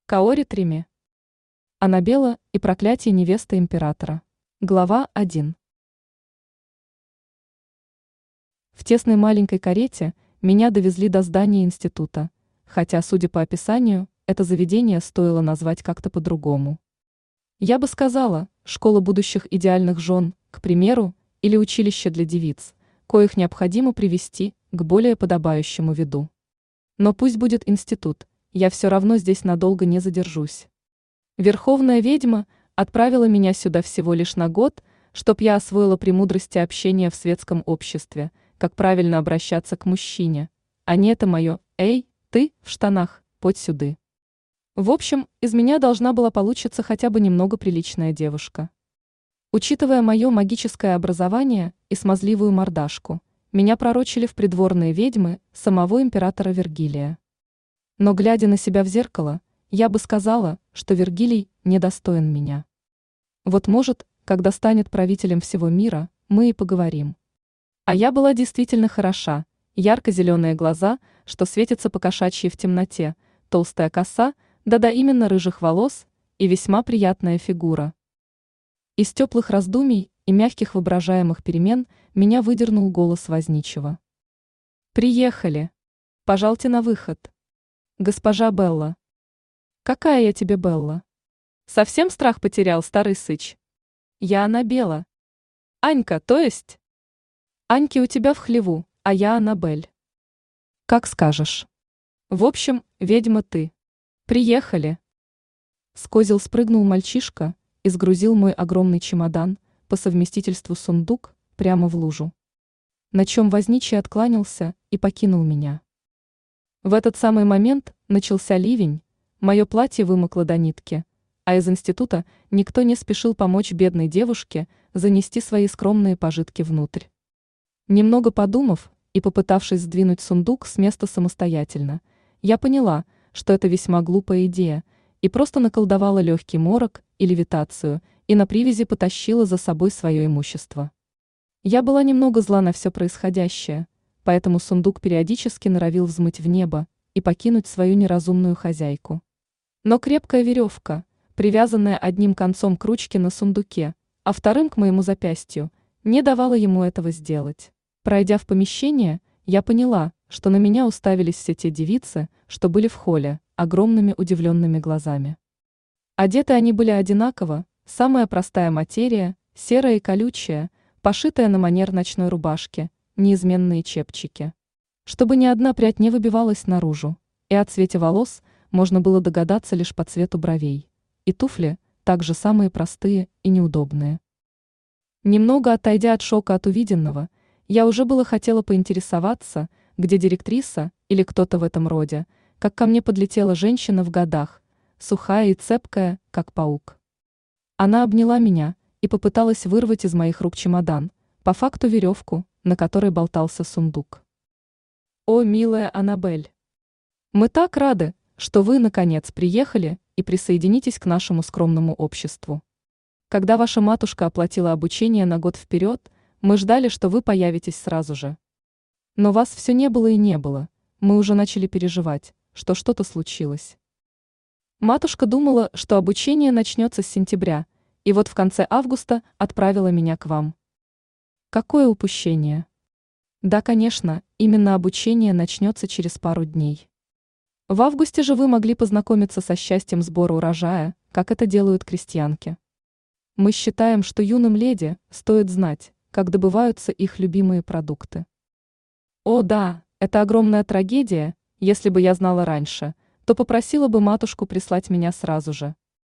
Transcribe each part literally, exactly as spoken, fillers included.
Каори Трими. Анабела и проклятие невесты императора. Глава один. В тесной маленькой карете меня довезли до здания института, хотя, судя по описанию, это заведение стоило назвать как-то по-другому. Я бы сказала, школа будущих идеальных жен, к примеру, или училище для девиц, коих необходимо привести к более подобающему виду. Но пусть будет институт, я все равно здесь надолго не задержусь. Верховная ведьма отправила меня сюда всего лишь на год, чтоб я освоила премудрости общения в светском обществе, как правильно обращаться к мужчине, а не это мое «Эй, ты, в штанах, подь сюды». В общем, из меня должна была получиться хотя бы немного приличная девушка. Учитывая мое магическое образование и смазливую мордашку, меня пророчили в придворные ведьмы самого императора Вергилия. Но, глядя на себя в зеркало, я бы сказала, что Вергилий недостоин меня. Вот может, когда станет правителем всего мира, мы и поговорим. А я была действительно хороша, ярко-зеленые глаза, что светятся по-кошачьи в темноте, толстая коса, да-да именно рыжих волос и весьма приятная фигура. Из теплых раздумий и мягких воображаемых перемен меня выдернул голос возничего. «Приехали! Пожалуйте на выход!» «Госпожа Белла». «Какая я тебе Белла? Совсем страх потерял, старый сыч?» «Я Анабела». «Анька, то есть?» «Аньки у тебя в хлеву, а я Анабель». «Как скажешь». «В общем, ведьма ты. Приехали». С козел спрыгнул мальчишка и сгрузил мой огромный чемодан, по совместительству сундук, прямо в лужу. На чем возничий откланялся и покинул меня. В этот самый момент начался ливень, мое платье вымокло до нитки, а из института никто не спешил помочь бедной девушке занести свои скромные пожитки внутрь. Немного подумав и попытавшись сдвинуть сундук с места самостоятельно, я поняла, что это весьма глупая идея, и просто наколдовала легкий морок и левитацию, и на привязи потащила за собой свое имущество. Я была немного зла на все происходящее, поэтому сундук периодически норовил взмыть в небо и покинуть свою неразумную хозяйку. Но крепкая веревка, привязанная одним концом к ручке на сундуке, а вторым к моему запястью, не давала ему этого сделать. Пройдя в помещение, я поняла, что на меня уставились все те девицы, что были в холле, огромными удивленными глазами. Одеты они были одинаково, самая простая материя, серая и колючая, пошитая на манер ночной рубашки, неизменные чепчики. Чтобы ни одна прядь не выбивалась наружу, и о цвете волос можно было догадаться лишь по цвету бровей, и туфли также самые простые и неудобные. Немного отойдя от шока от увиденного, я уже было хотела поинтересоваться, где директриса или кто-то в этом роде, как ко мне подлетела женщина в годах, сухая и цепкая, как паук. Она обняла меня и попыталась вырвать из моих рук чемодан, по факту веревку, на которой болтался сундук. «О, милая Анабель! Мы так рады, что вы, наконец, приехали и присоединитесь к нашему скромному обществу. Когда ваша матушка оплатила обучение на год вперед, мы ждали, что вы появитесь сразу же. Но вас все не было и не было, мы уже начали переживать, что что-то случилось. Матушка думала, что обучение начнется с сентября, и вот в конце августа отправила меня к вам. Какое упущение! Да, конечно, именно обучение начнется через пару дней. В августе же вы могли познакомиться со счастьем сбора урожая, как это делают крестьянки. Мы считаем, что юным леди стоит знать, как добываются их любимые продукты. О да, это огромная трагедия, если бы я знала раньше, то попросила бы матушку прислать меня сразу же.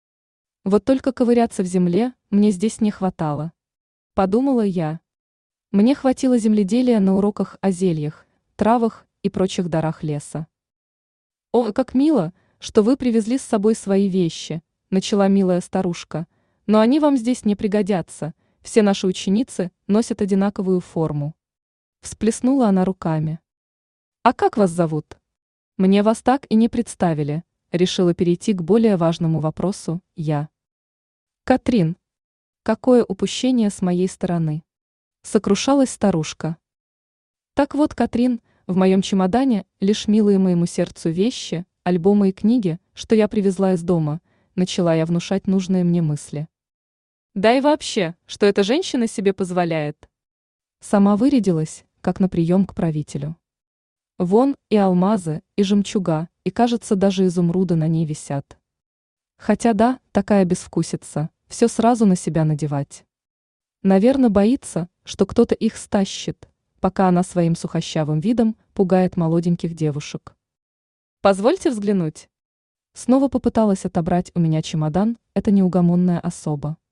Вот только ковыряться в земле мне здесь не хватало. Подумала я. Мне хватило земледелия на уроках о зельях, травах и прочих дарах леса. «О, как мило, что вы привезли с собой свои вещи», – начала милая старушка, – «но они вам здесь не пригодятся, все наши ученицы носят одинаковую форму». Всплеснула она руками. «А как вас зовут?» «Мне вас так и не представили», – решила перейти к более важному вопросу я. «Катрин. Какое упущение с моей стороны!» Сокрушалась старушка. Так вот, Катрин, в моем чемодане лишь милые моему сердцу вещи, альбомы и книги, что я привезла из дома, начала я внушать нужные мне мысли. Да и вообще, что эта женщина себе позволяет? Сама вырядилась, как на прием к правителю. Вон и алмазы, и жемчуга, и, кажется, даже изумруды на ней висят. Хотя да, такая безвкусица, все сразу на себя надевать. Наверное, боится, что кто-то их стащит, пока она своим сухощавым видом пугает молоденьких девушек. Позвольте взглянуть. Снова попыталась отобрать у меня чемодан эта неугомонная особа.